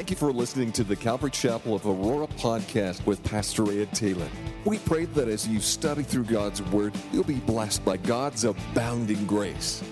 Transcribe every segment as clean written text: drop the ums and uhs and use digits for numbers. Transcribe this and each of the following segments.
Thank you for listening to the Calvary Chapel of Aurora podcast with Pastor Ed Taylor. We pray that as you study through God's Word, you'll be blessed by God's abounding grace.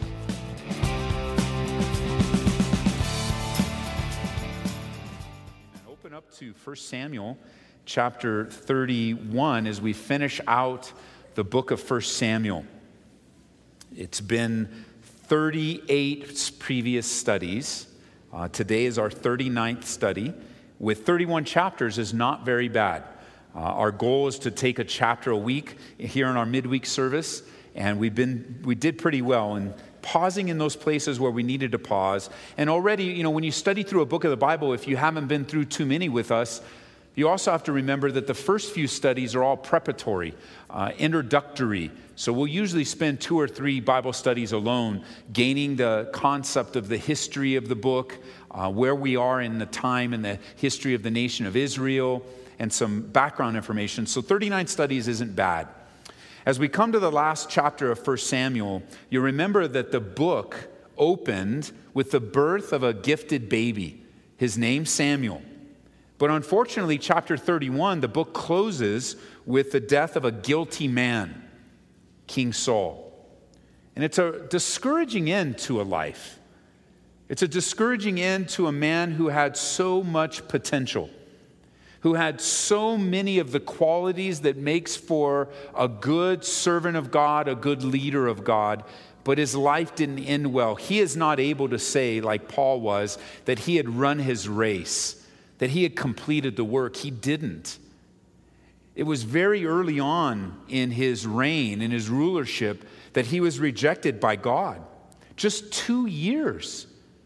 Open up to 1 Samuel chapter 31 as we finish out the book of 1 Samuel. It's been 38 previous studies. Today is our 39th study. With 31 chapters is not very bad. Our goal is to take a chapter a week here in our midweek service, and we did pretty well in pausing in those places where we needed to pause. And already, when you study through a book of the Bible, if you haven't been through too many with us, you also have to remember that the first few studies are all preparatory, introductory. So we'll usually spend 2 or 3 Bible studies alone, gaining the concept of the history of the book, where we are in the time and the history of the nation of Israel, and some background information. So 39 studies isn't bad. As we come to the last chapter of 1 Samuel, you remember that the book opened with the birth of a gifted baby, his name Samuel. But unfortunately, chapter 31, the book closes with the death of a guilty man, King Saul. And it's a discouraging end to a life. It's a discouraging end to a man who had so much potential, who had so many of the qualities that makes for a good servant of God, a good leader of God, but his life didn't end well. He is not able to say, like Paul was, that he had run his race, that he had completed the work. He didn't. It was very early on in his reign, in his rulership, that he was rejected by God. Just 2 years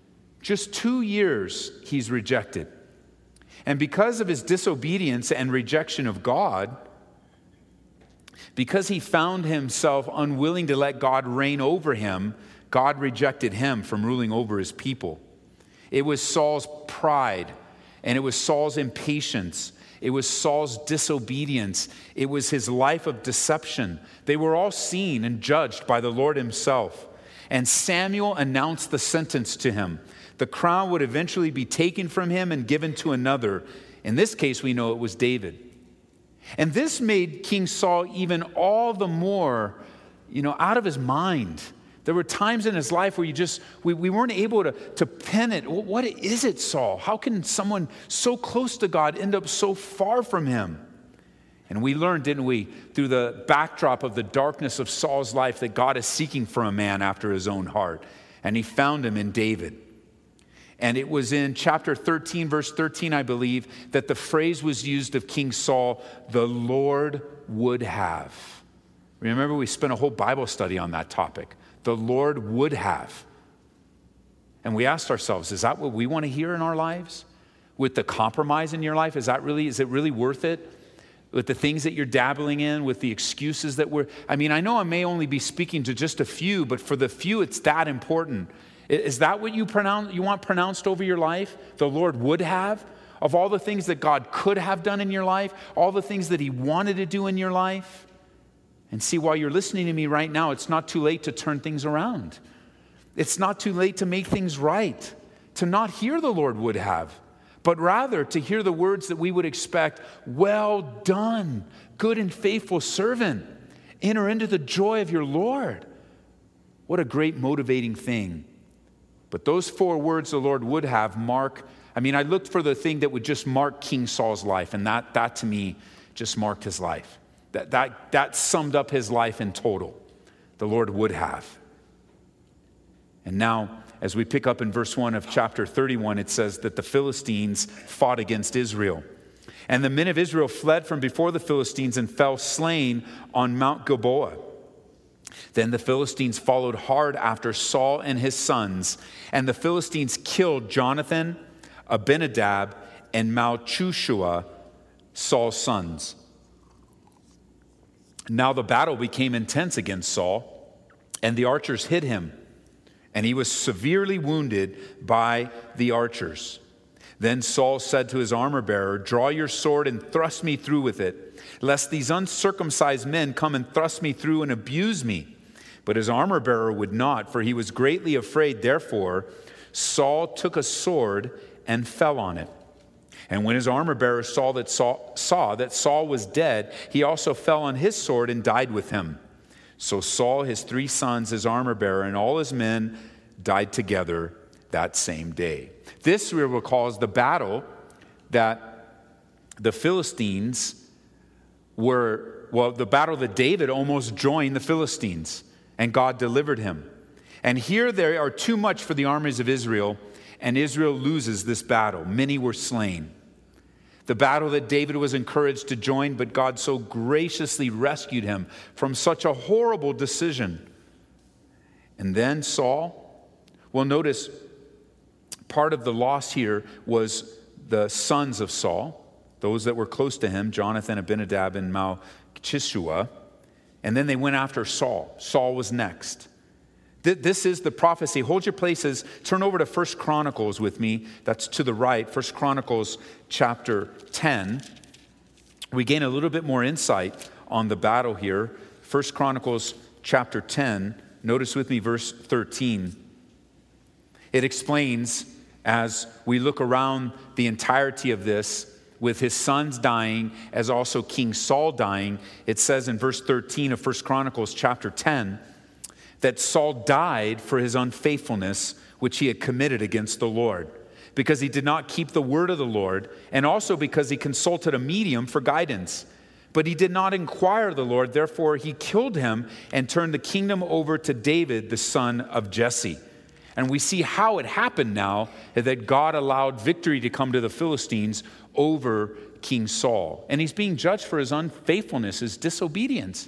he's rejected. And because of his disobedience and rejection of God, because he found himself unwilling to let God reign over him, God rejected him from ruling over his people. It was Saul's pride, and it was Saul's impatience. It was Saul's disobedience. It was his life of deception. They were all seen and judged by the Lord himself. And Samuel announced the sentence to him. The crown would eventually be taken from him and given to another. In this case, we know it was David. And this made King Saul even all the more, out of his mind. There were times in his life where we weren't able to pen it. What is it, Saul? How can someone so close to God end up so far from him? And we learned, didn't we, through the backdrop of the darkness of Saul's life, that God is seeking for a man after his own heart. And he found him in David. And it was in chapter 13, verse 13, I believe, that the phrase was used of King Saul, the Lord would have. Remember, we spent a whole Bible study on that topic. The Lord would have. And we asked ourselves, is that what we want to hear in our lives? With the compromise in your life, is it really worth it? With the things that you're dabbling in, with the excuses that I know I may only be speaking to just a few, but for the few, it's that important. Is that what you want pronounced over your life? The Lord would have? Of all the things that God could have done in your life, all the things that he wanted to do in your life? And see, while you're listening to me right now, it's not too late to turn things around. It's not too late to make things right, to not hear the Lord would have, but rather to hear the words that we would expect. Well done, good and faithful servant. Enter into the joy of your Lord. What a great motivating thing. But those 4 words the Lord would have I looked for the thing that would just mark King Saul's life, and that to me just marked his life. That summed up his life in total. The Lord would have. And now, as we pick up in verse 1 of chapter 31, it says that the Philistines fought against Israel. And the men of Israel fled from before the Philistines and fell slain on Mount Gilboa. Then the Philistines followed hard after Saul and his sons, and the Philistines killed Jonathan, Abinadab, and Malchishua, Saul's sons. Now the battle became intense against Saul, and the archers hit him, and he was severely wounded by the archers. Then Saul said to his armor-bearer, "Draw your sword and thrust me through with it, lest these uncircumcised men come and thrust me through and abuse me." But his armor-bearer would not, for he was greatly afraid. Therefore, Saul took a sword and fell on it. And when his armor bearer saw that Saul was dead, he also fell on his sword and died with him. So Saul, his 3 sons, his armor bearer, and all his men died together that same day. This we recall as the battle that the Philistines the battle that David almost joined the Philistines, and God delivered him. And here they are too much for the armies of Israel, and Israel loses this battle. Many were slain. The battle that David was encouraged to join, but God so graciously rescued him from such a horrible decision. And then Saul, well, notice part of the loss here was the sons of Saul, those that were close to him, Jonathan, Abinadab, and Malchishua. And then they went after Saul. Saul was next. This is the prophecy. Hold your places. Turn over to 1 Chronicles with me. That's to the right. 1 Chronicles chapter 10. We gain a little bit more insight on the battle here. 1 Chronicles chapter 10. Notice with me verse 13. It explains, as we look around the entirety of this, with his sons dying, as also King Saul dying, it says in verse 13 of 1 Chronicles chapter 10, that Saul died for his unfaithfulness, which he had committed against the Lord, because he did not keep the word of the Lord, and also because he consulted a medium for guidance. But he did not inquire of the Lord, therefore he killed him and turned the kingdom over to David, the son of Jesse. And we see how it happened now, that God allowed victory to come to the Philistines over King Saul. And he's being judged for his unfaithfulness, his disobedience.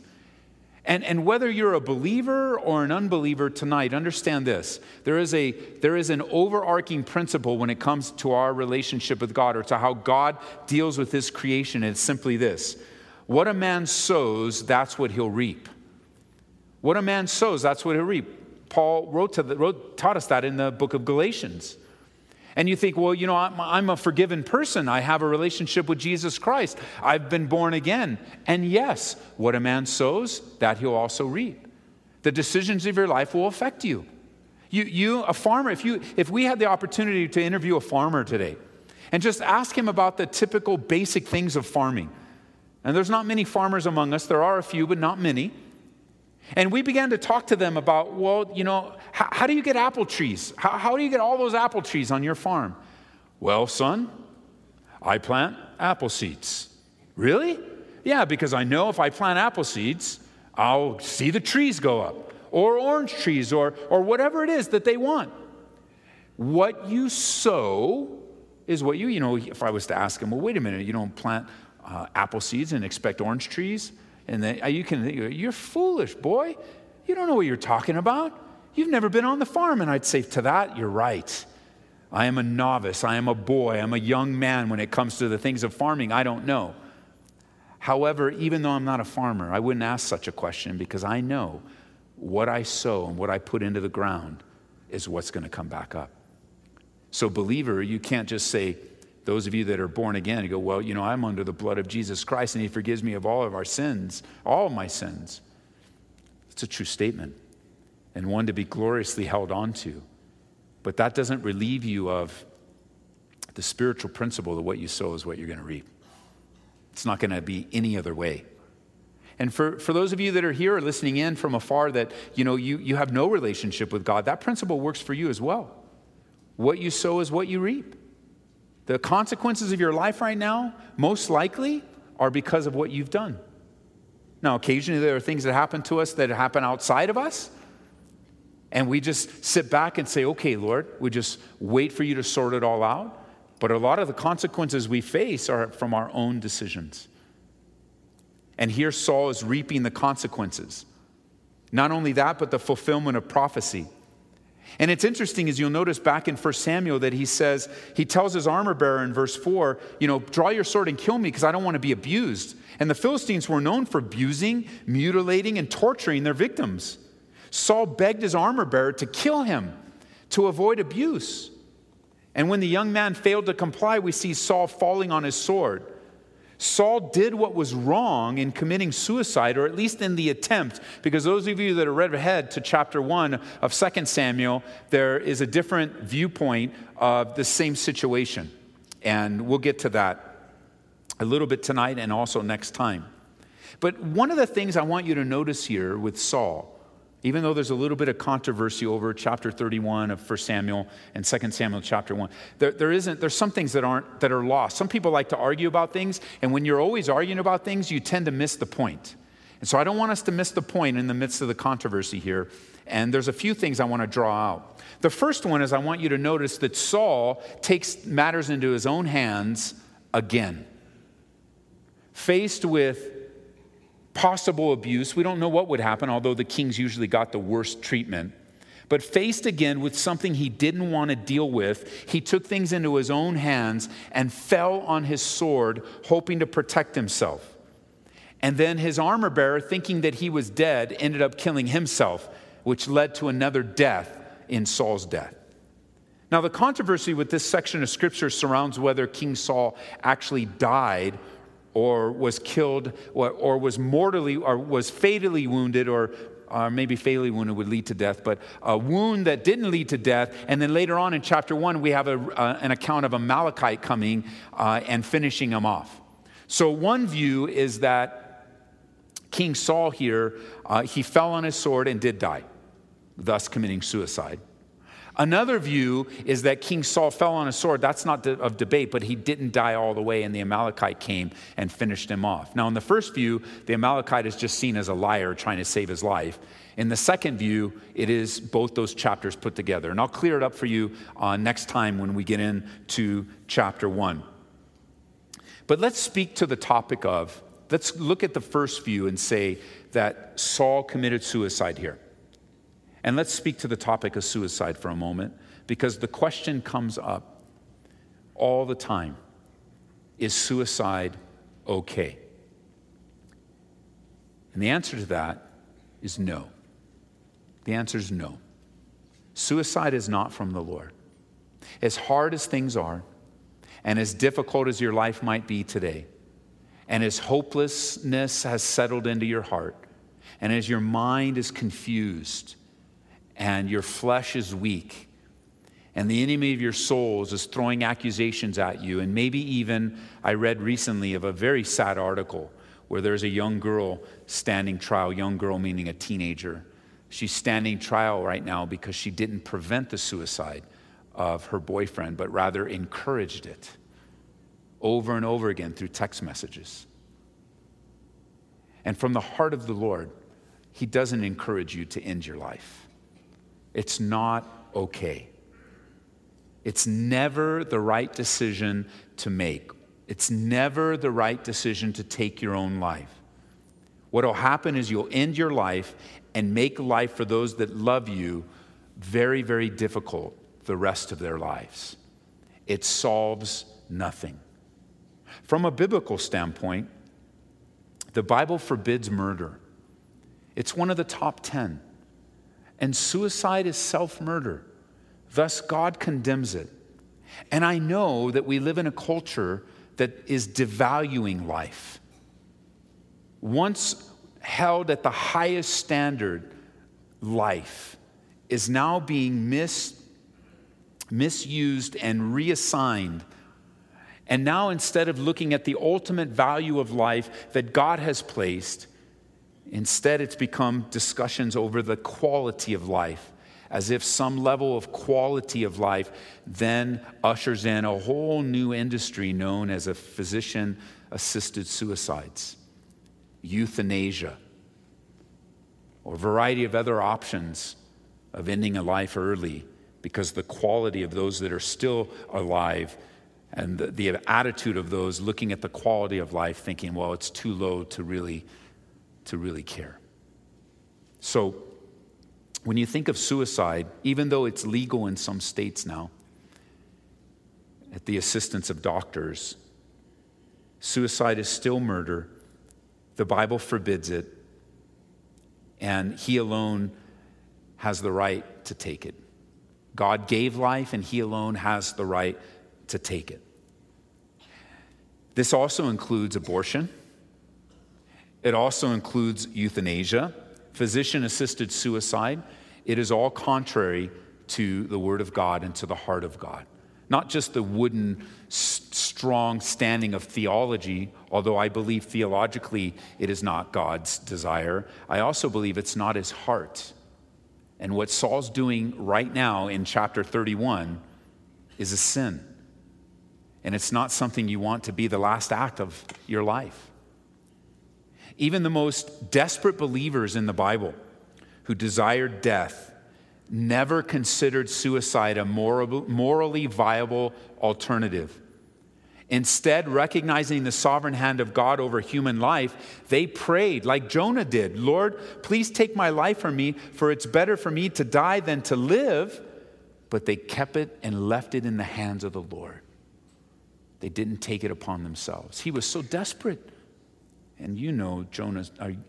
And whether you're a believer or an unbeliever tonight, understand this. There is an overarching principle when it comes to our relationship with God, or to how God deals with his creation. It's simply this: what a man sows, that's what he'll reap. What a man sows, that's what he'll reap. Paul taught us that in the book of Galatians. And you think, well, you know, I'm a forgiven person. I have a relationship with Jesus Christ. I've been born again. And yes, what a man sows, that he'll also reap. The decisions of your life will affect you. You, a farmer, if we had the opportunity to interview a farmer today and just ask him about the typical basic things of farming. And there's not many farmers among us. There are a few, but not many. And we began to talk to them about, well, you know, how do you get apple trees? How do you get all those apple trees on your farm? Well, son, I plant apple seeds. Really? Yeah, because I know if I plant apple seeds, I'll see the trees go up, or orange trees, or whatever it is that they want. What you sow is what you know, if I was to ask them, well, wait a minute, you don't plant apple seeds and expect orange trees? And then you're foolish, boy. You don't know what you're talking about. You've never been on the farm. And I'd say to that, you're right. I am a novice. I am a boy. I'm a young man when it comes to the things of farming. I don't know. However, even though I'm not a farmer, I wouldn't ask such a question, because I know what I sow and what I put into the ground is what's going to come back up. So believer, you can't just say, those of you that are born again, you go, well, you know, I'm under the blood of Jesus Christ and he forgives me of all of our sins, all of my sins. It's a true statement, and one to be gloriously held on to. But that doesn't relieve you of the spiritual principle that what you sow is what you're going to reap. It's not going to be any other way. And for those of you that are here or listening in from afar that, you know, you have no relationship with God, that principle works for you as well. What you sow is what you reap. The consequences of your life right now, most likely, are because of what you've done. Now, occasionally there are things that happen to us that happen outside of us, and we just sit back and say, okay, Lord, we just wait for you to sort it all out. But a lot of the consequences we face are from our own decisions. And here Saul is reaping the consequences. Not only that, but the fulfillment of prophecy. And it's interesting, as you'll notice back in 1 Samuel, that he tells his armor bearer in verse 4, you know, draw your sword and kill me because I don't want to be abused. And the Philistines were known for abusing, mutilating, and torturing their victims. Saul begged his armor bearer to kill him to avoid abuse. And when the young man failed to comply, we see Saul falling on his sword. Saul did what was wrong in committing suicide, or at least in the attempt, because those of you that are read ahead to chapter 1 of 2 Samuel, there is a different viewpoint of the same situation. And we'll get to that a little bit tonight and also next time. But one of the things I want you to notice here with Saul, even though there's a little bit of controversy over chapter 31 of 1 Samuel and 2 Samuel chapter 1, there's some things that are lost. Some people like to argue about things, and when you're always arguing about things, you tend to miss the point. And so I don't want us to miss the point in the midst of the controversy here. And there's a few things I want to draw out. The first one is I want you to notice that Saul takes matters into his own hands again. Faced with possible abuse, we don't know what would happen, although the kings usually got the worst treatment. But faced again with something he didn't want to deal with, he took things into his own hands and fell on his sword, hoping to protect himself. And then his armor bearer, thinking that he was dead, ended up killing himself, which led to another death in Saul's death. Now, the controversy with this section of scripture surrounds whether King Saul actually died or was killed or was mortally or was fatally wounded, or maybe fatally wounded would lead to death, but a wound that didn't lead to death. And then later on in chapter 1, we have an account of a Amalekite coming and finishing him off. So one view is that King Saul here, he fell on his sword and did die, thus committing suicide. Another view is that King Saul fell on a sword. That's not of debate, but he didn't die all the way, and the Amalekite came and finished him off. Now, in the first view, the Amalekite is just seen as a liar trying to save his life. In the second view, it is both those chapters put together. And I'll clear it up for you next time when we get into chapter 1. But let's speak to the topic of, let's look at the first view and say that Saul committed suicide here. And let's speak to the topic of suicide for a moment, because the question comes up all the time. Is suicide okay? And the answer to that is no. The answer is no. Suicide is not from the Lord. As hard as things are, and as difficult as your life might be today, and as hopelessness has settled into your heart, and as your mind is confused, and your flesh is weak, and the enemy of your souls is throwing accusations at you. And maybe even, I read recently of a very sad article where there's a young girl standing trial, young girl meaning a teenager. She's standing trial right now because she didn't prevent the suicide of her boyfriend, but rather encouraged it over and over again through text messages. And from the heart of the Lord, He doesn't encourage you to end your life. It's not okay. It's never the right decision to make. It's never the right decision to take your own life. What will happen is you'll end your life and make life for those that love you very, very difficult the rest of their lives. It solves nothing. From a biblical standpoint, the Bible forbids murder. It's one of the top 10. And suicide is self-murder. Thus, God condemns it. And I know that we live in a culture that is devaluing life. Once held at the highest standard, life is now being misused and reassigned. And now, instead of looking at the ultimate value of life that God has placed, instead, it's become discussions over the quality of life, as if some level of quality of life then ushers in a whole new industry known as a physician-assisted suicides, euthanasia, or a variety of other options of ending a life early because the quality of those that are still alive and the attitude of those looking at the quality of life thinking, well, it's too low to really care. So when you think of suicide, even though it's legal in some states now, at the assistance of doctors, suicide is still murder. The Bible forbids it, and He alone has the right to take it. God gave life, and He alone has the right to take it. This also includes abortion. It also includes euthanasia, physician-assisted suicide. It is all contrary to the Word of God and to the heart of God. Not just the wooden, strong standing of theology, although I believe theologically it is not God's desire. I also believe it's not his heart. And what Saul's doing right now in chapter 31 is a sin. And it's not something you want to be the last act of your life. Even the most desperate believers in the Bible who desired death never considered suicide a morally viable alternative. Instead, recognizing the sovereign hand of God over human life, they prayed like Jonah did, "Lord, please take my life from me, for it's better for me to die than to live." But they kept it and left it in the hands of the Lord. They didn't take it upon themselves. He was so desperate. And you know Jonah's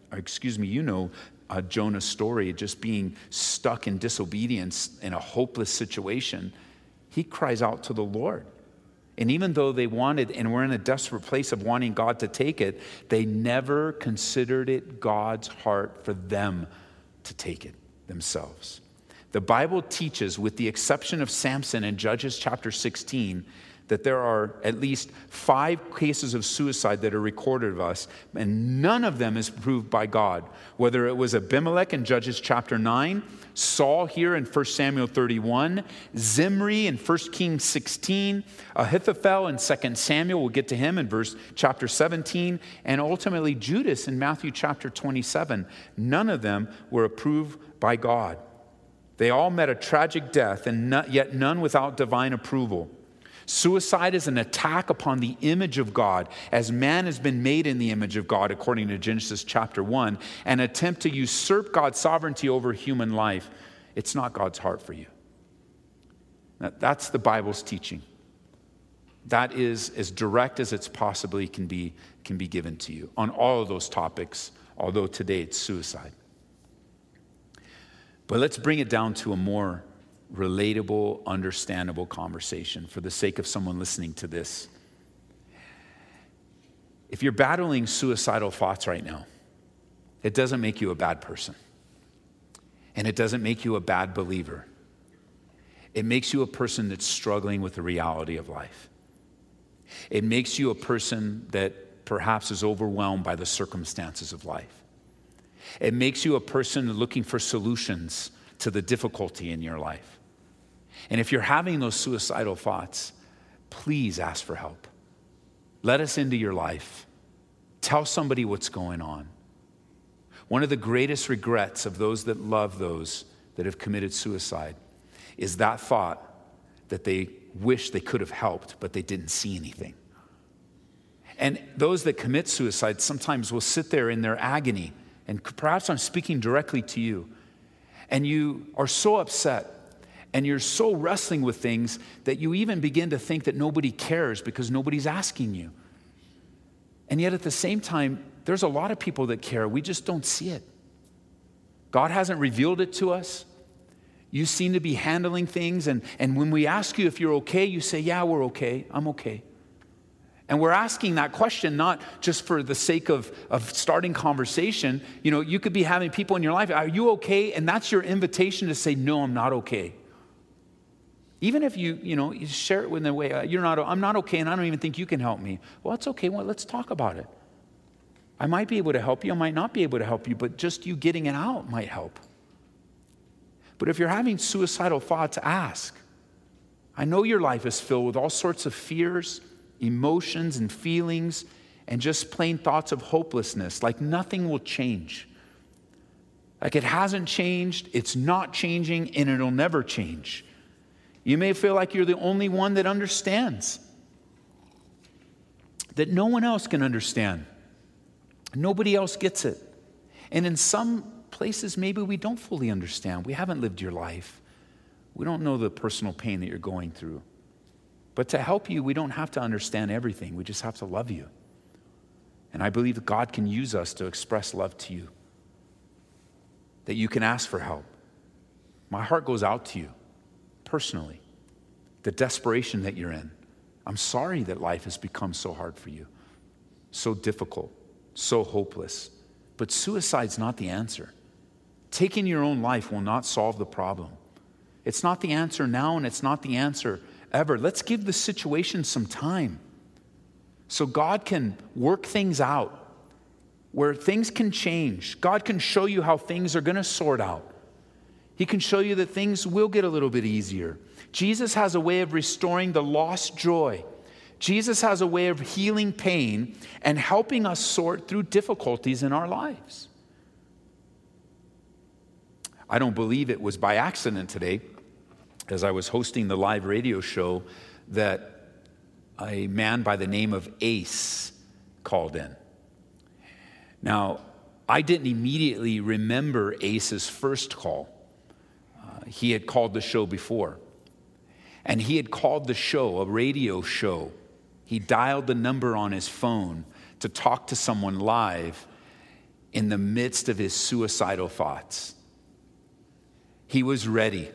story, just being stuck in disobedience in a hopeless situation. He cries out to the Lord. And even though they wanted and were in a desperate place of wanting God to take it, they never considered it God's heart for them to take it themselves. The Bible teaches, with the exception of Samson in Judges chapter 16, that there are at least 5 cases of suicide that are recorded of us, and none of them is proved by God. Whether it was Abimelech in Judges chapter 9, Saul here in 1 Samuel 31, Zimri in 1 Kings 16, Ahithophel in 2 Samuel, we'll get to him in chapter 17, and ultimately Judas in Matthew chapter 27. None of them were approved by God. They all met a tragic death, and yet none without divine approval. Suicide is an attack upon the image of God, as man has been made in the image of God, according to Genesis chapter 1, an attempt to usurp God's sovereignty over human life. It's not God's heart for you. That's the Bible's teaching. That is as direct as it's possibly can be given to you on all of those topics, although today it's suicide. But let's bring it down to a more relatable, understandable conversation for the sake of someone listening to this. If you're battling suicidal thoughts right now, it doesn't make you a bad person. And it doesn't make you a bad believer. It makes you a person that's struggling with the reality of life. It makes you a person that perhaps is overwhelmed by the circumstances of life. It makes you a person looking for solutions to the difficulty in your life. And if you're having those suicidal thoughts, please ask for help. Let us into your life. Tell somebody what's going on. One of the greatest regrets of those that love those that have committed suicide is that thought that they wish they could have helped, but they didn't see anything. And those that commit suicide sometimes will sit there in their agony, and perhaps I'm speaking directly to you, and you are so upset and you're so wrestling with things that you even begin to think that nobody cares because nobody's asking you. And yet at the same time, there's a lot of people that care. We just don't see it. God hasn't revealed it to us. You seem to be handling things, and when we ask you if you're okay, you say, "Yeah, we're okay. I'm okay." And we're asking that question not just for the sake of starting conversation. You know, you could be having people in your life, "Are you okay?" And that's your invitation to say, "No, I'm not okay." Even if you share it in a way, I'm not okay, and I don't even think you can help me. Well, it's okay. Well, let's talk about it. I might be able to help you. I might not be able to help you, but just you getting it out might help. But if you're having suicidal thoughts, ask. I know your life is filled with all sorts of fears, emotions, and feelings, and just plain thoughts of hopelessness, like nothing will change. Like it hasn't changed, it's not changing, and it'll never change. You may feel like you're the only one that understands, that no one else can understand. Nobody else gets it. And in some places, maybe we don't fully understand. We haven't lived your life. We don't know the personal pain that you're going through. But to help you, we don't have to understand everything. We just have to love you. And I believe that God can use us to express love to you, that you can ask for help. My heart goes out to you personally, the desperation that you're in. I'm sorry that life has become so hard for you, so difficult, so hopeless. But suicide's not the answer. Taking your own life will not solve the problem. It's not the answer now, and it's not the answer ever. Let's give the situation some time so God can work things out, where things can change. God can show you how things are going to sort out. He can show you that things will get a little bit easier. Jesus has a way of restoring the lost joy. Jesus has a way of healing pain and helping us sort through difficulties in our lives. I don't believe it was by accident today, as I was hosting the live radio show, that a man by the name of Ace called in. Now, I didn't immediately remember Ace's first call. He had called the show before. And he had called the show, a radio show. He dialed the number on his phone to talk to someone live in the midst of his suicidal thoughts. He was ready.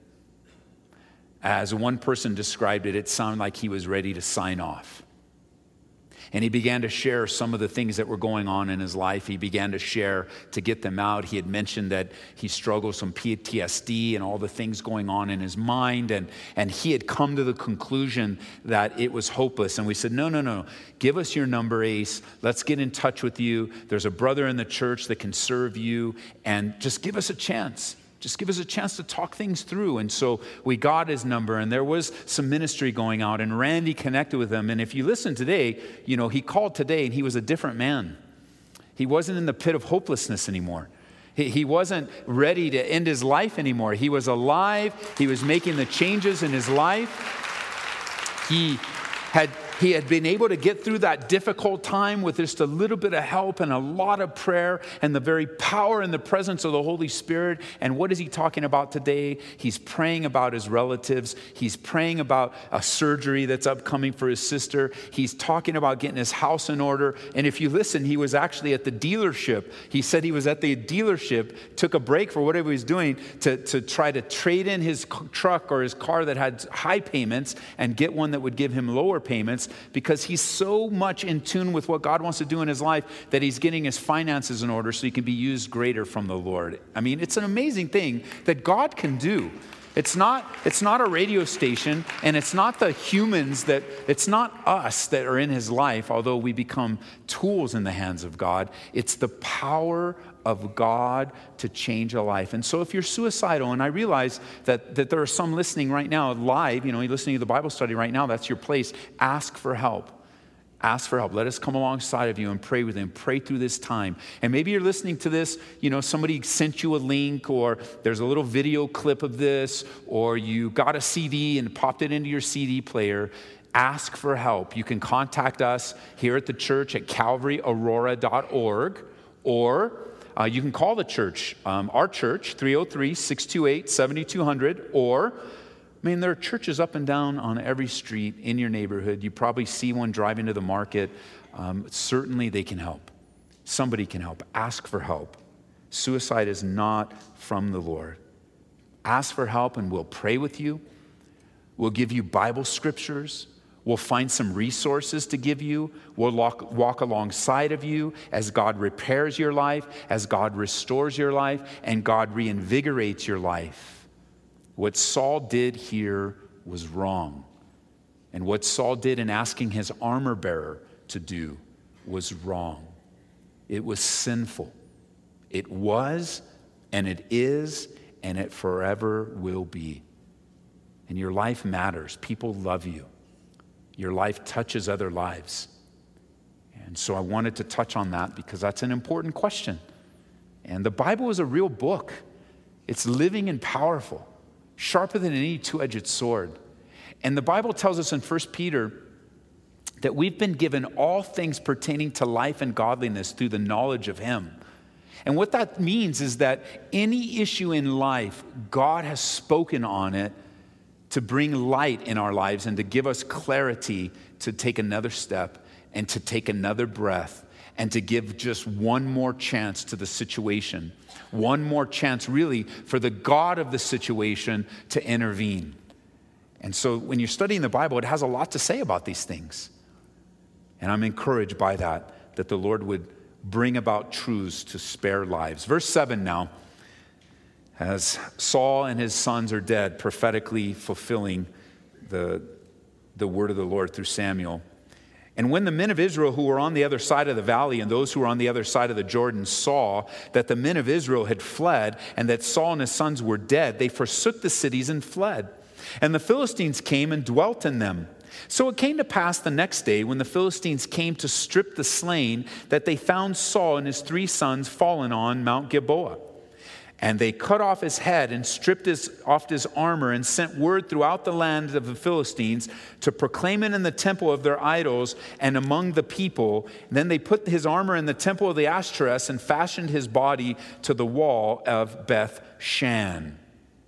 As one person described it, it sounded like he was ready to sign off. And he began to share some of the things that were going on in his life. He began to share to get them out. He had mentioned that he struggles from PTSD and all the things going on in his mind. And he had come to the conclusion that it was hopeless. And we said, no. Give us your number, Ace. Let's get in touch with you. There's a brother in the church that can serve you. And just give us a chance. Just give us a chance to talk things through. And so we got his number, and there was some ministry going out, and Randy connected with him. And if you listen today, he called today, and he was a different man. He wasn't in the pit of hopelessness anymore. He wasn't ready to end his life anymore. He was alive. He was making the changes in his life. He had been able to get through that difficult time with just a little bit of help and a lot of prayer and the very power and the presence of the Holy Spirit. And what is he talking about today? He's praying about his relatives. He's praying about a surgery that's upcoming for his sister. He's talking about getting his house in order. And if you listen, he was actually at the dealership. He said he was at the dealership, took a break for whatever he was doing to try to trade in his truck or his car that had high payments and get one that would give him lower payments, because he's so much in tune with what God wants to do in his life that he's getting his finances in order so he can be used greater from the Lord. I mean, it's an amazing thing that God can do. It's not a radio station, and it's not the humans it's not us that are in his life, although we become tools in the hands of God. It's the power of God to change a life. And so if you're suicidal, and I realize that there are some listening right now live, you're listening to the Bible study right now, that's your place. Ask for help. Ask for help. Let us come alongside of you and pray with him. Pray through this time. And maybe you're listening to this, somebody sent you a link, or there's a little video clip of this, or you got a CD and popped it into your CD player. Ask for help. You can contact us here at the church at calvaryaurora.org, or you can call the church, our church, 303-628-7200, or there are churches up and down on every street in your neighborhood. You probably see one driving to the market. Certainly they can help. Somebody can help. Ask for help. Suicide is not from the Lord. Ask for help and we'll pray with you. We'll give you Bible scriptures. We'll find some resources to give you. We'll walk alongside of you as God repairs your life, as God restores your life, and God reinvigorates your life. What Saul did here was wrong. And what Saul did in asking his armor bearer to do was wrong. It was sinful. It was, and it is, and it forever will be. And your life matters. People love you. Your life touches other lives. And so I wanted to touch on that because that's an important question. And the Bible is a real book. It's living and powerful, sharper than any two-edged sword. And the Bible tells us in 1 Peter that we've been given all things pertaining to life and godliness through the knowledge of him. And what that means is that any issue in life, God has spoken on it to bring light in our lives and to give us clarity to take another step and to take another breath and to give just one more chance to the situation. One more chance, really, for the God of the situation to intervene. And so when you're studying the Bible, it has a lot to say about these things. And I'm encouraged by that the Lord would bring about truths to spare lives. Verse 7 now. As Saul and his sons are dead, prophetically fulfilling the word of the Lord through Samuel. And when the men of Israel who were on the other side of the valley and those who were on the other side of the Jordan saw that the men of Israel had fled and that Saul and his sons were dead, they forsook the cities and fled. And the Philistines came and dwelt in them. So it came to pass the next day, when the Philistines came to strip the slain, that they found Saul and his 3 sons fallen on Mount Gilboa. And they cut off his head and stripped off his armor and sent word throughout the land of the Philistines to proclaim it in the temple of their idols and among the people. And then they put his armor in the temple of the Ashtoreth and fashioned his body to the wall of Beth Shan.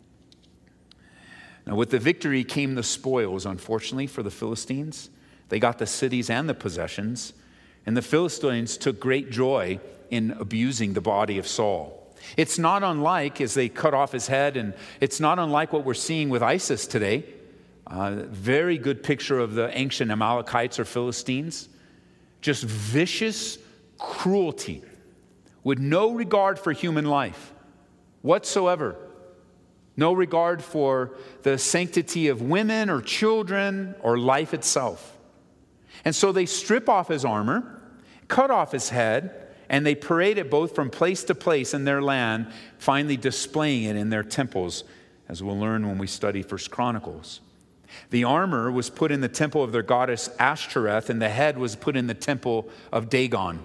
Now, with the victory came the spoils, unfortunately, for the Philistines. They got the cities and the possessions. And the Philistines took great joy in abusing the body of Saul. It's not unlike, as they cut off his head, and it's not unlike what we're seeing with ISIS today. Very good picture of the ancient Amalekites or Philistines. Just vicious cruelty with no regard for human life whatsoever. No regard for the sanctity of women or children or life itself. And so they strip off his armor, cut off his head, and they parade it both from place to place in their land, finally displaying it in their temples, as we'll learn when we study 1 Chronicles. The armor was put in the temple of their goddess Ashtoreth, and the head was put in the temple of Dagon.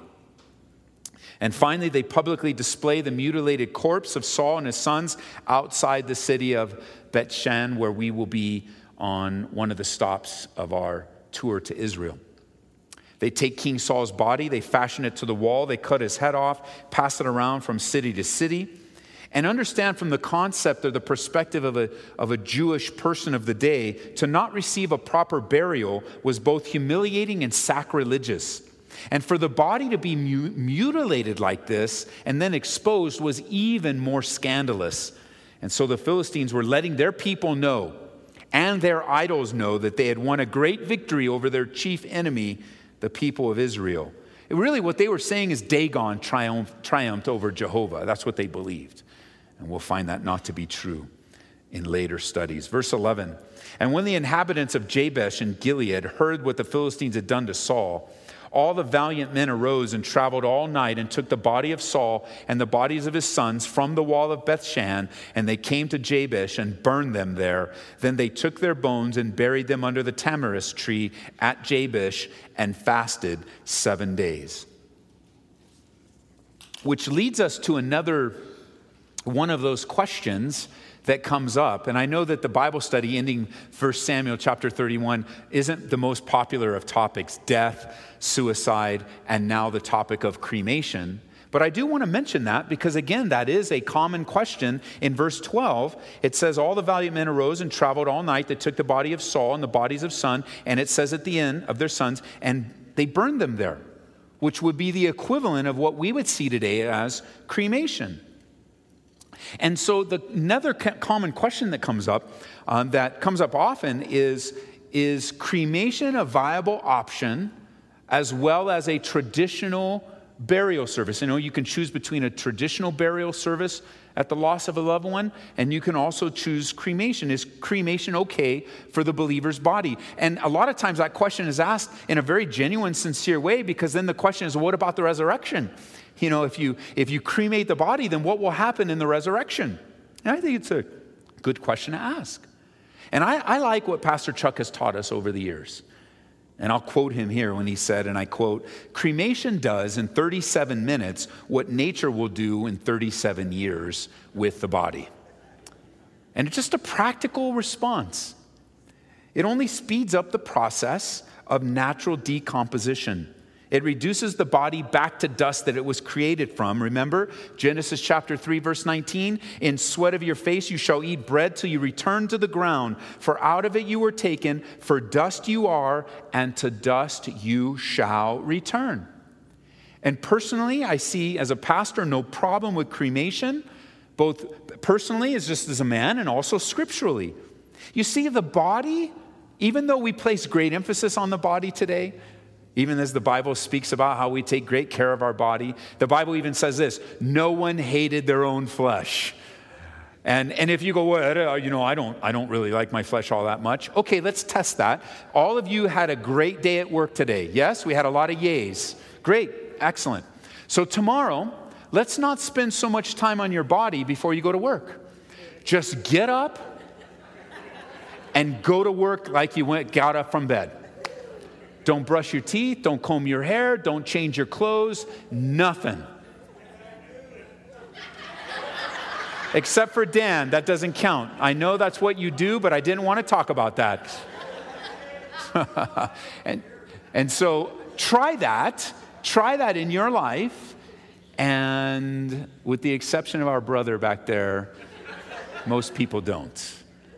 And finally, they publicly display the mutilated corpse of Saul and his sons outside the city of Beth-shan, where we will be on one of the stops of our tour to Israel. They take King Saul's body, they fashion it to the wall, they cut his head off, pass it around from city to city. And understand from the concept or the perspective of a Jewish person of the day, to not receive a proper burial was both humiliating and sacrilegious. And for the body to be mutilated like this and then exposed was even more scandalous. And so the Philistines were letting their people know and their idols know that they had won a great victory over their chief enemy, the people of Israel. Really what they were saying is Dagon triumphed over Jehovah. That's what they believed. And we'll find that not to be true in later studies. Verse 11, and when the inhabitants of Jabesh and Gilead heard what the Philistines had done to Saul, all the valiant men arose and traveled all night and took the body of Saul and the bodies of his sons from the wall of Beth-shan, and they came to Jabesh and burned them there. Then they took their bones and buried them under the tamarisk tree at Jabesh and fasted 7 days. Which leads us to another one of those questions that comes up. And I know that the Bible study ending 1 Samuel chapter 31 isn't the most popular of topics: death, suicide, and now the topic of cremation. But I do want to mention that because, again, that is a common question. In verse 12, it says, all the valiant men arose and traveled all night. They took the body of Saul and the bodies of son, and it says at the end of their sons, and they burned them there, which would be the equivalent of what we would see today as cremation. And so another common question that comes up often is cremation a viable option as well as a traditional burial service? You know, you can choose between a traditional burial service at the loss of a loved one, and you can also choose cremation. Is cremation okay for the believer's body? And a lot of times that question is asked in a very genuine, sincere way, because then the question is, what about the resurrection? You know, if you cremate the body, then what will happen in the resurrection? And I think it's a good question to ask. And I like what Pastor Chuck has taught us over the years. And I'll quote him here when he said, and I quote, cremation does in 37 minutes what nature will do in 37 years with the body. And it's just a practical response. It only speeds up the process of natural decomposition. It reduces the body back to dust that it was created from. Remember, Genesis chapter 3, verse 19, in sweat of your face you shall eat bread till you return to the ground, for out of it you were taken, for dust you are, and to dust you shall return. And personally, I see as a pastor no problem with cremation, both personally as just as a man and also scripturally. You see, the body, even though we place great emphasis on the body today, even as the Bible speaks about how we take great care of our body, the Bible even says this: no one hated their own flesh. And if you go, well, I don't really like my flesh all that much. Okay, let's test that. All of you had a great day at work today. Yes, we had a lot of yays. Great, excellent. So tomorrow, let's not spend so much time on your body before you go to work. Just get up and go to work like you got up from bed. Don't brush your teeth, don't comb your hair, don't change your clothes, nothing. Except for Dan, that doesn't count. I know that's what you do, but I didn't want to talk about that. and so try that in your life, and with the exception of our brother back there, most people don't.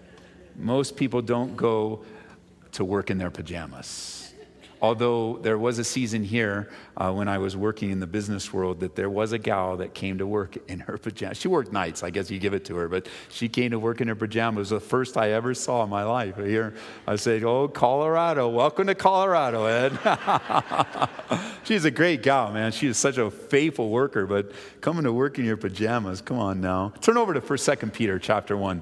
Most people don't go to work in their pajamas. Although there was a season here when I was working in the business world that there was a gal that came to work in her pajamas. She worked nights, I guess you give it to her, but she came to work in her pajamas. It was the first I ever saw in my life. Here I said, oh, Colorado, welcome to Colorado, Ed. She's a great gal, man. She is such a faithful worker, but coming to work in your pajamas, come on now. Turn over to 2 Peter chapter 1.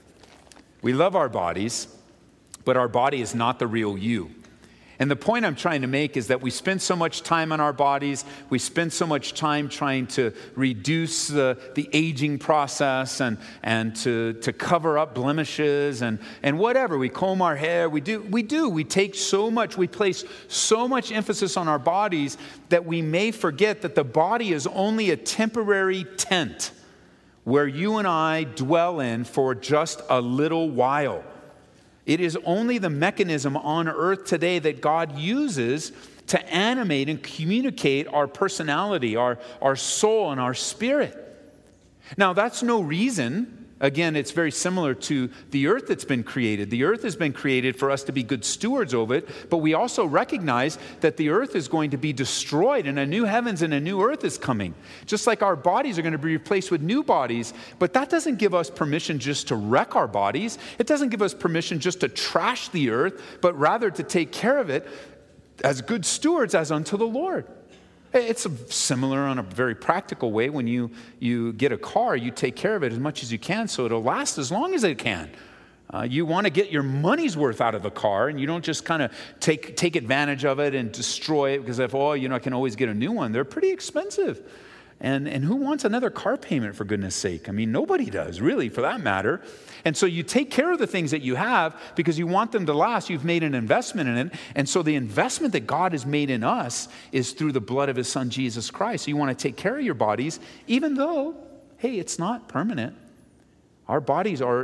We love our bodies, but our body is not the real you. And the point I'm trying to make is that we spend so much time on our bodies. We spend so much time trying to reduce the aging process and to cover up blemishes and whatever. We comb our hair. We take so much, we place so much emphasis on our bodies that we may forget that the body is only a temporary tent where you and I dwell in for just a little while. It is only the mechanism on earth today that God uses to animate and communicate our personality, our soul, and our spirit. Now, that's no reason. Again, it's very similar to the earth that's been created. The earth has been created for us to be good stewards of it, but we also recognize that the earth is going to be destroyed and a new heavens and a new earth is coming. Just like our bodies are going to be replaced with new bodies, but that doesn't give us permission just to wreck our bodies. It doesn't give us permission just to trash the earth, but rather to take care of it as good stewards as unto the Lord. It's similar on a very practical way. When you get a car, you take care of it as much as you can so it'll last as long as it can. You want to get your money's worth out of the car, and you don't just kind of take advantage of it and destroy it because I can always get a new one. They're pretty expensive. And who wants another car payment, for goodness sake? I mean, nobody does, really, for that matter. And so you take care of the things that you have because you want them to last. You've made an investment in it. And so the investment that God has made in us is through the blood of his son, Jesus Christ. So you want to take care of your bodies, even though, hey, it's not permanent. Our bodies are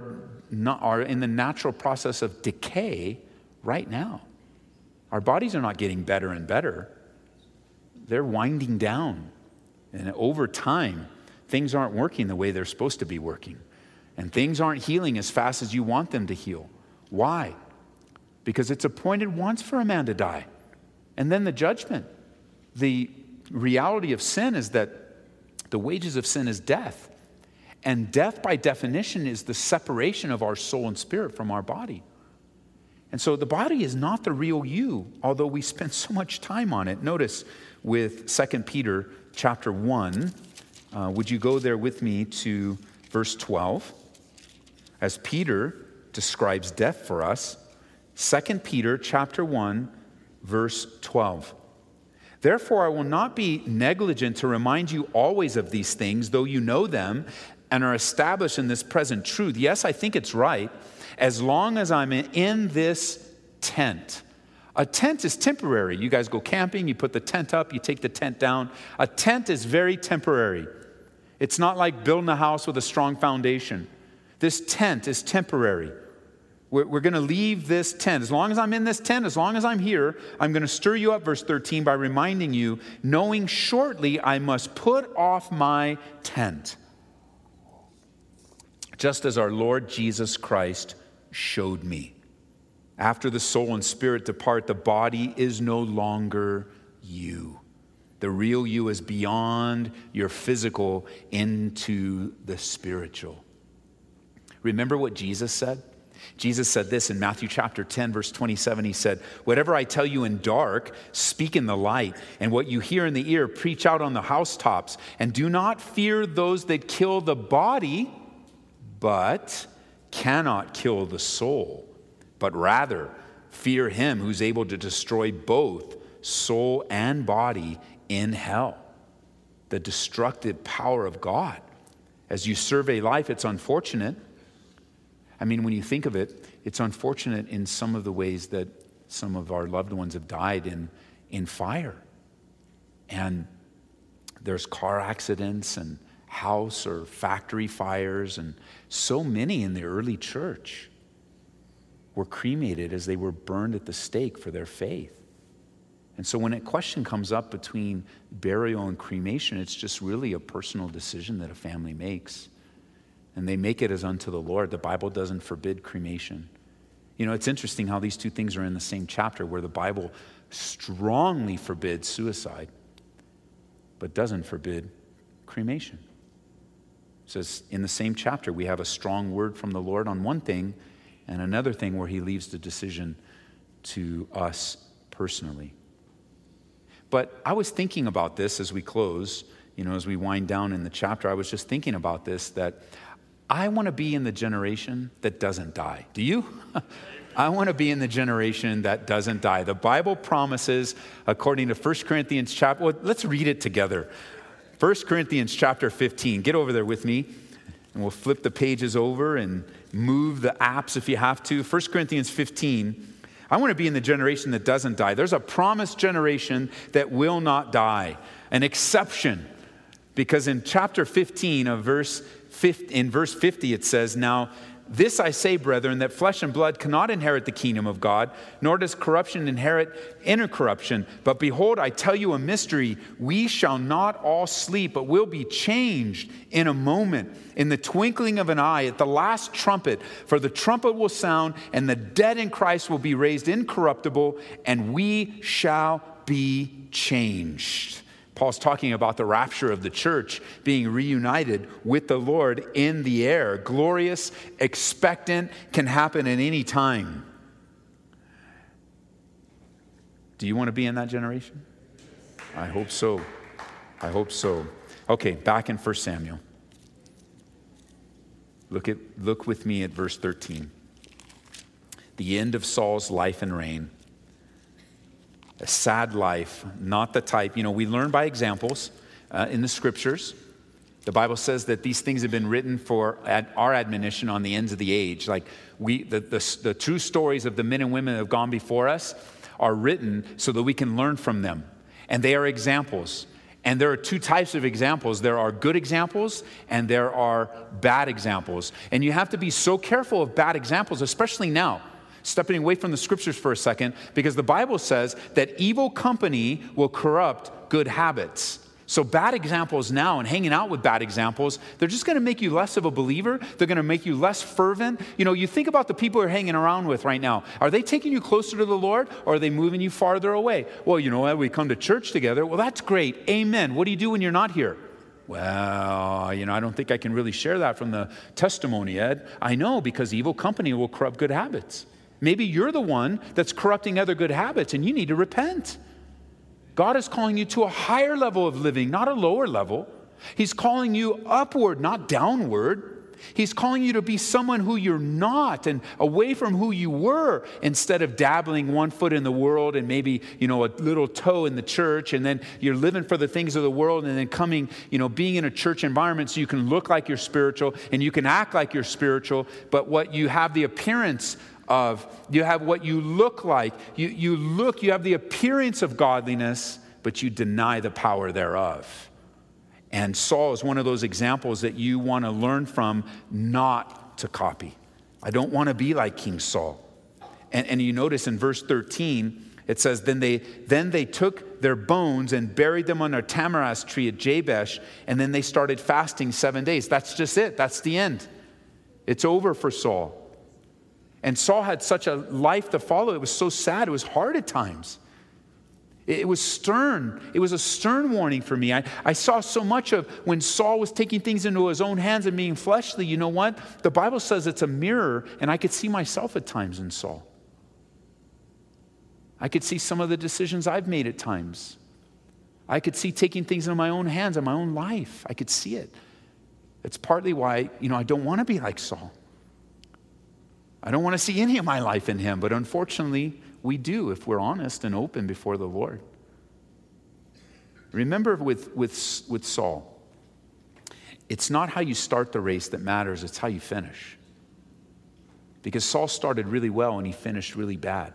in the natural process of decay right now. Our bodies are not getting better and better. They're winding down. And over time, things aren't working the way they're supposed to be working. And things aren't healing as fast as you want them to heal. Why? Because it's appointed once for a man to die. And then the judgment. The reality of sin is that the wages of sin is death. And death, by definition, is the separation of our soul and spirit from our body. And so the body is not the real you, although we spend so much time on it. Notice with 2 Peter chapter 1, would you go there with me to verse 12? As Peter describes death for us, 2 Peter chapter 1, verse 12. Therefore, I will not be negligent to remind you always of these things, though you know them and are established in this present truth. Yes, I think it's right, as long as I'm in this tent. A tent is temporary. You guys go camping, you put the tent up, you take the tent down. A tent is very temporary. It's not like building a house with a strong foundation. This tent is temporary. We're going to leave this tent. As long as I'm in this tent, as long as I'm here, I'm going to stir you up, verse 13, by reminding you, knowing shortly I must put off my tent, just as our Lord Jesus Christ showed me. After the soul and spirit depart, the body is no longer you. The real you is beyond your physical into the spiritual. Remember what Jesus said? Jesus said this in Matthew chapter 10, verse 27. He said, whatever I tell you in dark, speak in the light. And what you hear in the ear, preach out on the housetops. And do not fear those that kill the body, but cannot kill the soul, but rather fear him who's able to destroy both soul and body in hell. The destructive power of God. As you survey life, it's unfortunate. I mean, when you think of it, it's unfortunate in some of the ways that some of our loved ones have died in fire. And there's car accidents and house or factory fires, and so many in the early church were cremated as they were burned at the stake for their faith. And so when a question comes up between burial and cremation, it's just really a personal decision that a family makes. And they make it as unto the Lord. The Bible doesn't forbid cremation. You know, it's interesting how these two things are in the same chapter, where the Bible strongly forbids suicide, but doesn't forbid cremation. It says in the same chapter, we have a strong word from the Lord on one thing, and another thing where he leaves the decision to us personally. But I was thinking about this as we close, you know, as we wind down in the chapter, I was just thinking about this, that I want to be in the generation that doesn't die. Do you? I want to be in the generation that doesn't die. The Bible promises, according to 1 Corinthians chapter, well, let's read it together. 1 Corinthians chapter 15. Get over there with me, and we'll flip the pages over and move the apps if you have to. 1 Corinthians 15. I want to be in the generation that doesn't die. There's a promised generation that will not die. An exception. Because in chapter 15 of verse 50 it says, "Now this I say, brethren, that flesh and blood cannot inherit the kingdom of God, nor does corruption inherit incorruption. But behold, I tell you a mystery. We shall not all sleep, but will be changed in a moment, in the twinkling of an eye, at the last trumpet. For the trumpet will sound, and the dead in Christ will be raised incorruptible, and we shall be changed." Paul's talking about the rapture of the church being reunited with the Lord in the air. Glorious, expectant, can happen at any time. Do you want to be in that generation? I hope so. I hope so. Okay, back in 1 Samuel. Look with me at verse 13. The end of Saul's life and reign. A sad life, not the type. You know, we learn by examples in the scriptures. The Bible says that these things have been written for our admonition on the ends of the age. Like the true stories of the men and women that have gone before us are written so that we can learn from them. And they are examples. And there are two types of examples. There are good examples and there are bad examples. And you have to be so careful of bad examples, especially now. Stepping away from the scriptures for a second, because the Bible says that evil company will corrupt good habits. So bad examples now and hanging out with bad examples, they're just going to make you less of a believer. They're going to make you less fervent. You know, you think about the people you're hanging around with right now. Are they taking you closer to the Lord, or are they moving you farther away? Well, you know, we come to church together. Well, that's great. Amen. What do you do when you're not here? Well, you know, I don't think I can really share that from the testimony, Ed. I know, because evil company will corrupt good habits. Maybe you're the one that's corrupting other good habits, and you need to repent. God is calling you to a higher level of living, not a lower level. He's calling you upward, not downward. He's calling you to be someone who you're not and away from who you were, instead of dabbling one foot in the world and maybe, you know, a little toe in the church, and then you're living for the things of the world, and then coming, you know, being in a church environment so you can look like you're spiritual and you can act like you're spiritual, but what you have the appearance of, you have what you look like. You have the appearance of godliness, but you deny the power thereof. And Saul is one of those examples that you want to learn from, not to copy. I don't want to be like King Saul. And you notice in verse 13, it says, Then they took their bones and buried them under a tamarisk tree at Jabesh, and then they started fasting 7 days. That's just it. That's the end. It's over for Saul. And Saul had such a life to follow. It was so sad. It was hard at times. It was stern. It was a stern warning for me. I saw so much of when Saul was taking things into his own hands and being fleshly. You know what? The Bible says it's a mirror, and I could see myself at times in Saul. I could see some of the decisions I've made at times. I could see taking things into my own hands in my own life. I could see it. It's partly why, I don't want to be like Saul. I don't want to see any of my life in him, but unfortunately, we do if we're honest and open before the Lord. Remember with Saul, it's not how you start the race that matters, it's how you finish. Because Saul started really well and he finished really bad.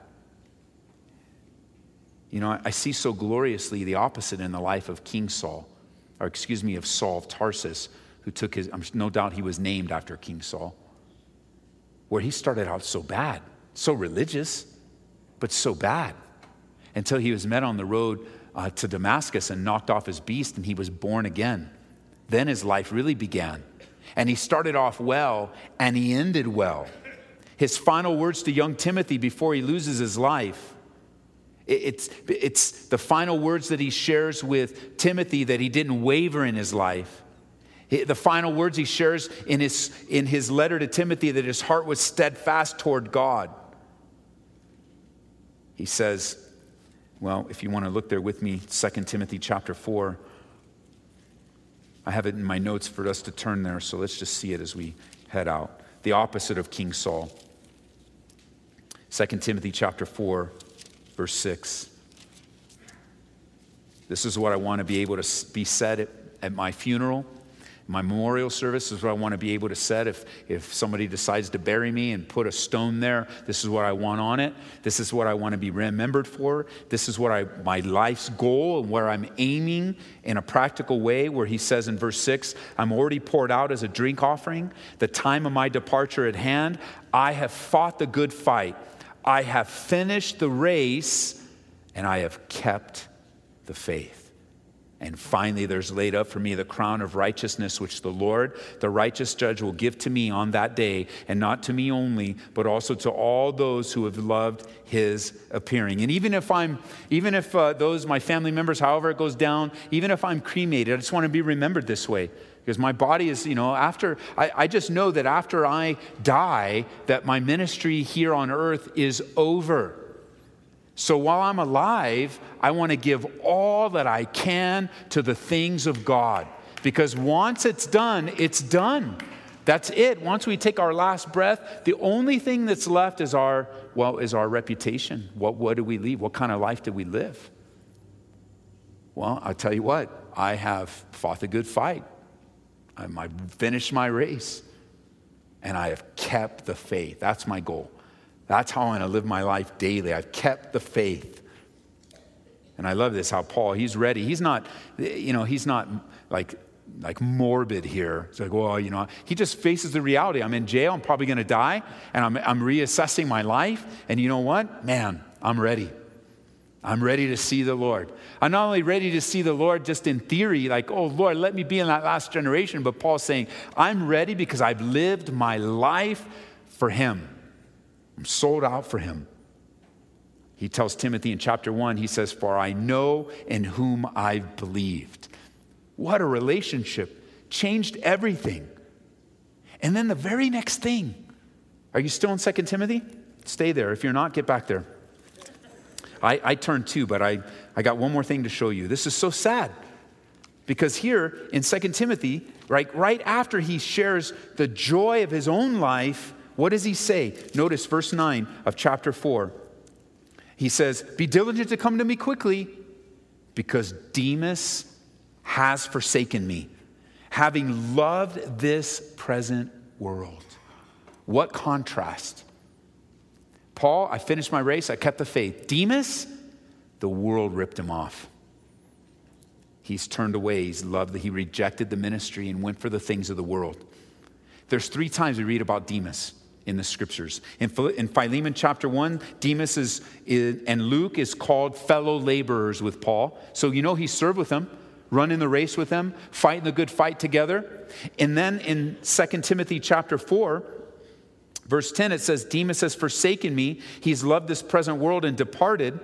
I see so gloriously the opposite in the life of Saul of Tarsus, who took no doubt he was named after King Saul, where he started out so bad, so religious, but so bad, until he was met on the road to Damascus and knocked off his beast and he was born again. Then his life really began. And he started off well and he ended well. His final words to young Timothy before he loses his life, it's the final words that he shares with Timothy that he didn't waver in his life. The final words he shares in his letter to Timothy, that his heart was steadfast toward God. He says, well, if you want to look there with me, 2 Timothy chapter 4. I have it in my notes for us to turn there, so let's just see it as we head out. The opposite of King Saul. 2 Timothy chapter 4, verse 6. This is what I want to be able to be said at my funeral. My memorial service is what I want to be able to say. If somebody decides to bury me and put a stone there, this is what I want on it. This is what I want to be remembered for. This is what my life's goal and where I'm aiming in a practical way, where he says in verse 6, I'm already poured out as a drink offering. The time of my departure at hand. I have fought the good fight. I have finished the race, and I have kept the faith. And finally, there's laid up for me the crown of righteousness, which the Lord, the righteous judge, will give to me on that day, and not to me only, but also to all those who have loved his appearing. And even if those, my family members, however it goes down, even if I'm cremated, I just want to be remembered this way. Because my body is, I just know that after I die, that my ministry here on earth is over. So while I'm alive, I want to give all that I can to the things of God. Because once it's done, it's done. That's it. Once we take our last breath, the only thing that's left is our reputation. What do we leave? What kind of life do we live? Well, I'll tell you what, I have fought the good fight. I finished my race, and I have kept the faith. That's my goal. That's how I'm going to live my life daily. I've kept the faith. And I love this, how Paul, he's ready. He's not, he's not like morbid here. It's like, well, he just faces the reality. I'm in jail. I'm probably going to die. And I'm reassessing my life. And you know what? Man, I'm ready. I'm ready to see the Lord. I'm not only ready to see the Lord just in theory, like, oh, Lord, let me be in that last generation. But Paul's saying, I'm ready because I've lived my life for him. I'm sold out for him. He tells Timothy in chapter 1, he says, for I know in whom I've believed. What a relationship. Changed everything. And then the very next thing. Are you still in 2 Timothy? Stay there. If you're not, get back there. I turned too, but I got one more thing to show you. This is so sad. Because here in 2 Timothy, right after he shares the joy of his own life, what does he say? Notice verse 9 of chapter 4. He says, be diligent to come to me quickly, because Demas has forsaken me, having loved this present world. What contrast. Paul, I finished my race, I kept the faith. Demas, the world ripped him off. He's turned away, he rejected the ministry and went for the things of the world. There's 3 times we read about Demas in the scriptures. In Philemon chapter 1, Demas and Luke is called fellow laborers with Paul. So he served with them, run in the race with them, fighting the good fight together. And then in 2 Timothy chapter 4, verse 10, it says, Demas has forsaken me. He's loved this present world and departed.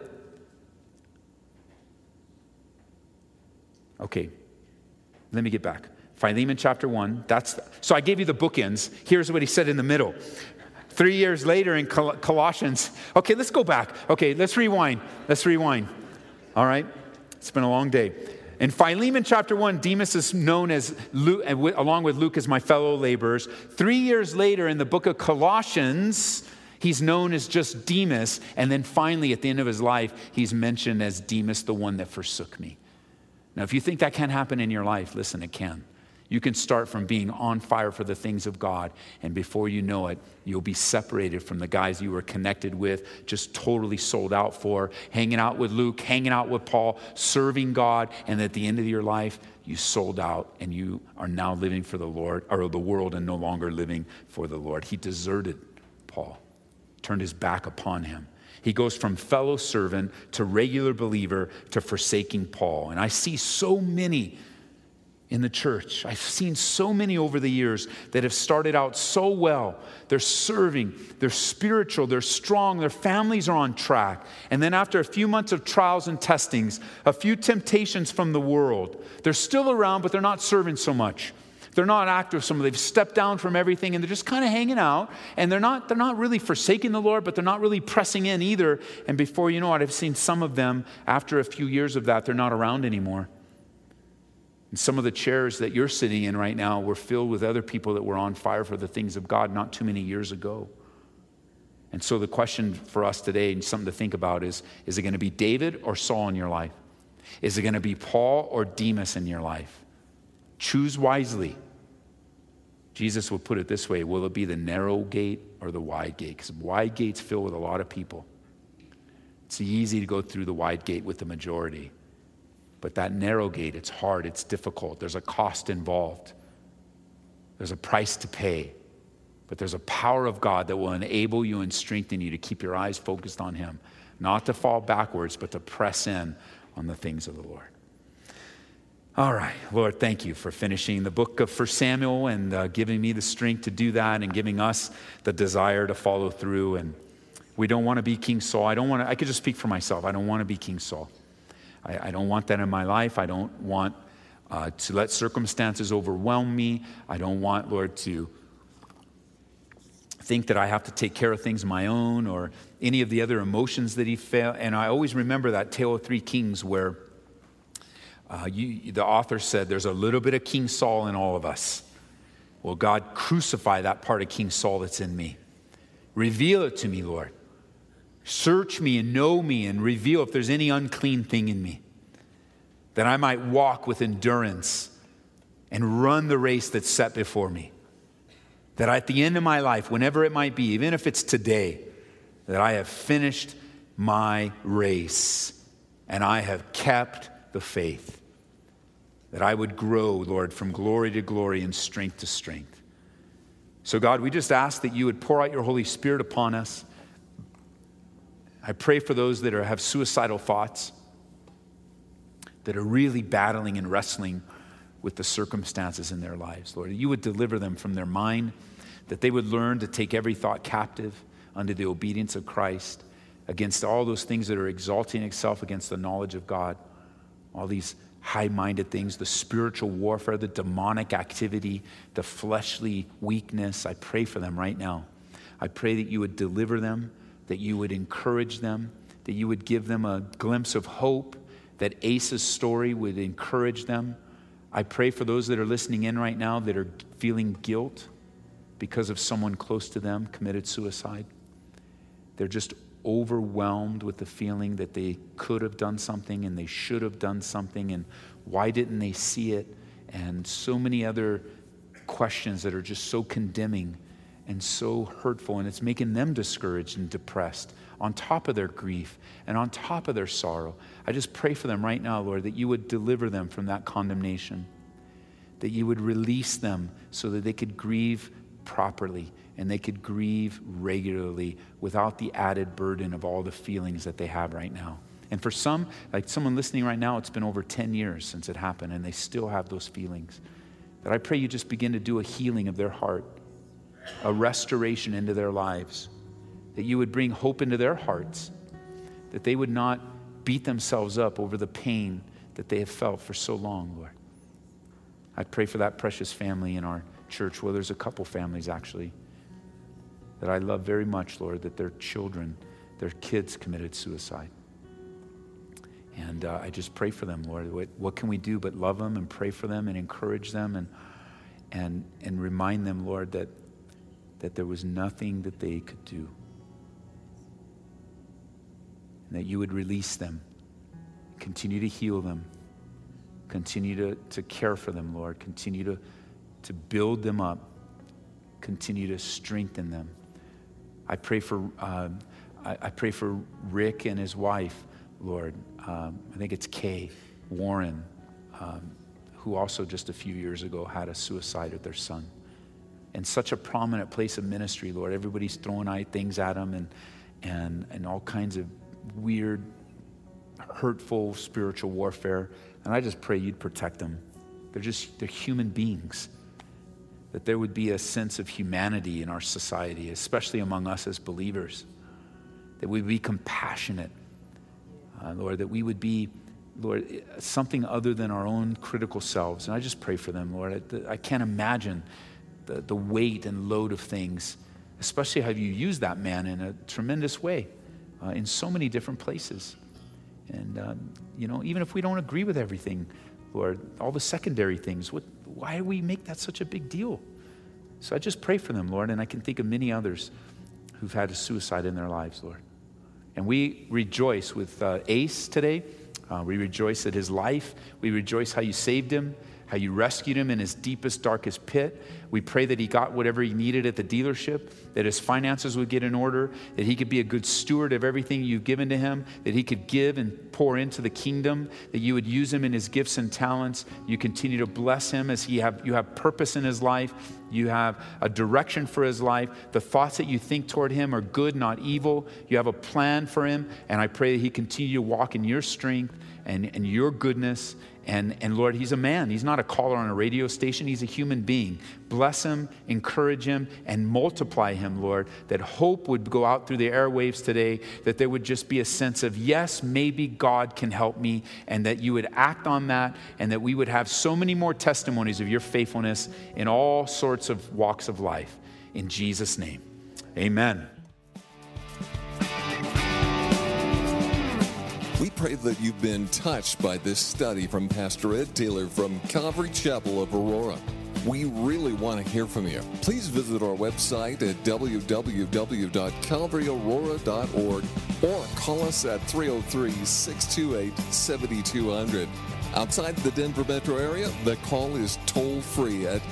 Okay, let me get back. Philemon chapter 1, so I gave you the bookends. Here's what he said in the middle. 3 years later in Colossians. Okay, let's go back. Okay, let's rewind. All right, it's been a long day. In Philemon chapter 1, Demas is known as Luke, along with Luke, as my fellow laborers. 3 years later, in the book of Colossians, he's known as just Demas. And then finally, at the end of his life, he's mentioned as Demas, the one that forsook me. Now, if you think that can't happen in your life, listen, it can. You can start from being on fire for the things of God, and before you know it, you'll be separated from the guys you were connected with, just totally sold out for, hanging out with Luke, hanging out with Paul, serving God, and at the end of your life, you sold out and you are now living for the Lord, or the world, and no longer living for the Lord. He deserted Paul, turned his back upon him. He goes from fellow servant to regular believer to forsaking Paul. And I see so many in the church. I've seen so many over the years that have started out so well. They're serving, they're spiritual, they're strong, their families are on track. And then after a few months of trials and testings, a few temptations from the world, they're still around, but they're not serving so much. They're not active. They've stepped down from everything and they're just kind of hanging out. And they're not really forsaking the Lord, but they're not really pressing in either. And before you know it, I've seen some of them, after a few years of that, they're not around anymore. And some of the chairs that you're sitting in right now were filled with other people that were on fire for the things of God not too many years ago. And so the question for us today, and something to think about, is it going to be David or Saul in your life? Is it going to be Paul or Demas in your life? Choose wisely. Jesus will put it this way: will it be the narrow gate or the wide gate? Because wide gates fill with a lot of people. It's easy to go through the wide gate with the majority. But that narrow gate, it's hard, it's difficult. There's a cost involved. There's a price to pay. But there's a power of God that will enable you and strengthen you to keep your eyes focused on Him. Not to fall backwards, but to press in on the things of the Lord. All right, Lord, thank you for finishing the book of 1 Samuel and giving me the strength to do that and giving us the desire to follow through. And we don't want to be King Saul. I could just speak for myself. I don't want to be King Saul. I don't want that in my life. I don't want to let circumstances overwhelm me. I don't want, Lord, to think that I have to take care of things on my own or any of the other emotions that he felt. And I always remember that Tale of Three Kings where the author said there's a little bit of King Saul in all of us. Well, God, crucify that part of King Saul that's in me. Reveal it to me, Lord. Search me and know me and reveal if there's any unclean thing in me, that I might walk with endurance and run the race that's set before me. That at the end of my life, whenever it might be, even if it's today, that I have finished my race and I have kept the faith. That I would grow, Lord, from glory to glory and strength to strength. So God, we just ask that you would pour out your Holy Spirit upon us. I pray for those that have suicidal thoughts, that are really battling and wrestling with the circumstances in their lives, Lord. You would deliver them from their mind, that they would learn to take every thought captive under the obedience of Christ, against all those things that are exalting itself against the knowledge of God, all these high-minded things, the spiritual warfare, the demonic activity, the fleshly weakness. I pray for them right now. I pray that you would deliver them, that you would encourage them, that you would give them a glimpse of hope, that Asa's story would encourage them. I pray for those that are listening in right now that are feeling guilt because of someone close to them committed suicide. They're just overwhelmed with the feeling that they could have done something and they should have done something, and why didn't they see it? And so many other questions that are just so condemning and so hurtful, and it's making them discouraged and depressed on top of their grief and on top of their sorrow. I just pray for them right now, Lord, that you would deliver them from that condemnation, that you would release them so that they could grieve properly and they could grieve regularly without the added burden of all the feelings that they have right now. And for some, like someone listening right now, it's been over 10 years since it happened and they still have those feelings. That I pray you just begin to do a healing of their heart, a restoration into their lives, that you would bring hope into their hearts, that they would not beat themselves up over the pain that they have felt for so long, Lord. I pray for that precious family in our church. Well, there's a couple families actually that I love very much, Lord, that their children, their kids committed suicide. And I just pray for them, Lord. What can we do but love them and pray for them and encourage them and remind them, Lord, that there was nothing that they could do. And that you would release them, continue to heal them, continue to care for them, Lord, continue to build them up, continue to strengthen them. I pray for Rick and his wife, Lord. I think it's Kay Warren, who also just a few years ago had a suicide with their son. And such a prominent place of ministry, Lord. Everybody's throwing things at them and all kinds of weird, hurtful spiritual warfare. And I just pray you'd protect them. They're human beings. That there would be a sense of humanity in our society, especially among us as believers. That we would be compassionate, Lord, that we would be, Lord, something other than our own critical selves. And I just pray for them, Lord. I can't imagine the weight and load of things, especially how you use that man in a tremendous way in so many different places. And, even if we don't agree with everything, Lord, all the secondary things, why do we make that such a big deal? So I just pray for them, Lord, and I can think of many others who've had a suicide in their lives, Lord. And we rejoice with Ace today. We rejoice at his life. We rejoice how you saved him, how you rescued him in his deepest, darkest pit. We pray that he got whatever he needed at the dealership, that his finances would get in order, that he could be a good steward of everything you've given to him, that he could give and pour into the kingdom, that you would use him in his gifts and talents. You continue to bless him as you have purpose in his life. You have a direction for his life. The thoughts that you think toward him are good, not evil. You have a plan for him, and I pray that he continue to walk in your strength and your goodness. And Lord, he's a man. He's not a caller on a radio station. He's a human being. Bless him, encourage him, and multiply him, Lord, that hope would go out through the airwaves today, that there would just be a sense of, yes, maybe God can help me, and that you would act on that, and that we would have so many more testimonies of your faithfulness in all sorts of walks of life. In Jesus' name, amen. We pray that you've been touched by this study from Pastor Ed Taylor from Calvary Chapel of Aurora. We really want to hear from you. Please visit our website at www.calvaryaurora.org or call us at 303-628-7200. Outside the Denver metro area, the call is toll-free at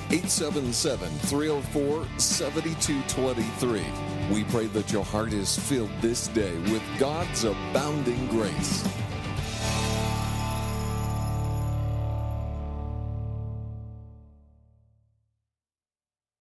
877-304-7223. We pray that your heart is filled this day with God's abounding grace.